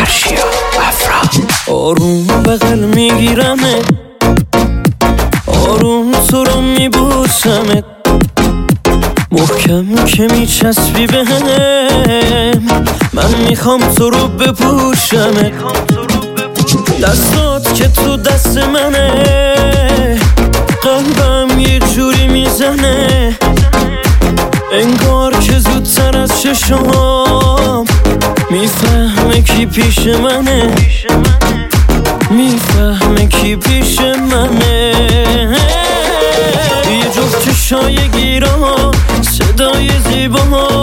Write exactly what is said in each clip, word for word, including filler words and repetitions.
فرشیا افرا. آروم بغل میگیرمه، آروم تو رو میبوسمه، محکم که میچسبی به هم. من میخوام تو رو بپوشمه، دستات که تو دست منه، قلبم یه جوری میزنه، انگار که زودتر از چشم میفهمه کی پیش منه، میفهمه کی پیش منه. یه جفت چشای گیرا، صدای زیبا،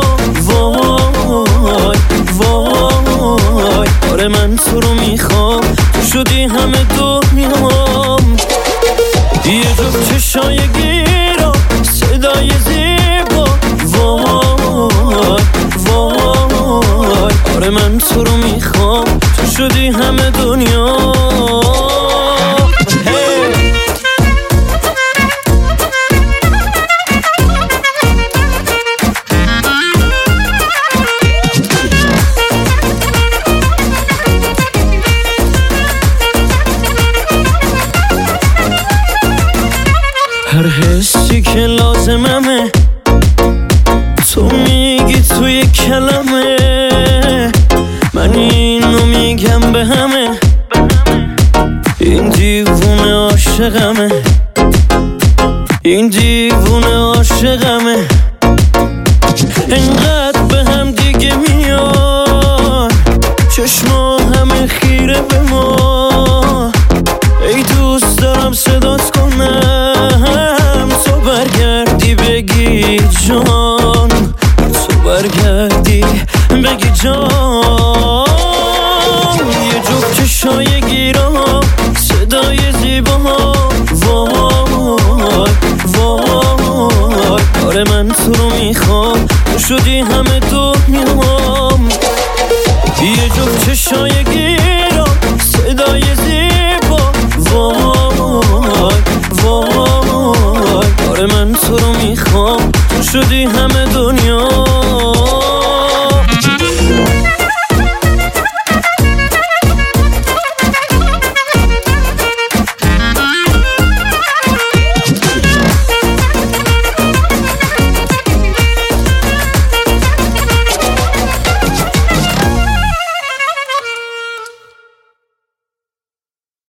وای وای. آره من تو رو میخوام، تو شدی همه دنیام. یه جفت چشای گیرا، صدای زیبا، وای وای. آره من تو رو میخوام، تو شدی همه دنیا. هر حسی که لازممه تو میگی توی کلمه، من اینو میگم به همه، این دیوونه عاشقمه، این دیوونه عاشقمه. انقدر به هم دیگه میان، چشما همه خیره به ما. ای دوست دارم صدات کنم، تو برگردی بگی جان، تو برگردی بگی جان. یه جفت چشای گیرا، صدای زیبا، وای وای. آره من تو رو میخوام، تو شدی همه دنیام. یه جفت چشای گیرا، صدای زیبا، وای وای. آره من تو رو میخوام، تو شدی همه دنیا.